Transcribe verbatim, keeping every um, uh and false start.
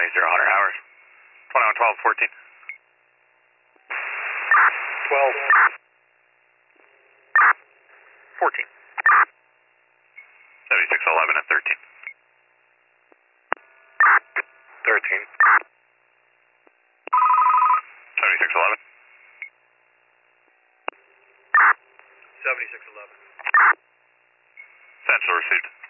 eight zero Hunter Howard. twenty-one twelve fourteen. twelve. fourteen. seventy-six eleven and thirteen. thirteen. seventy-six eleven. seventy-six eleven. Central received.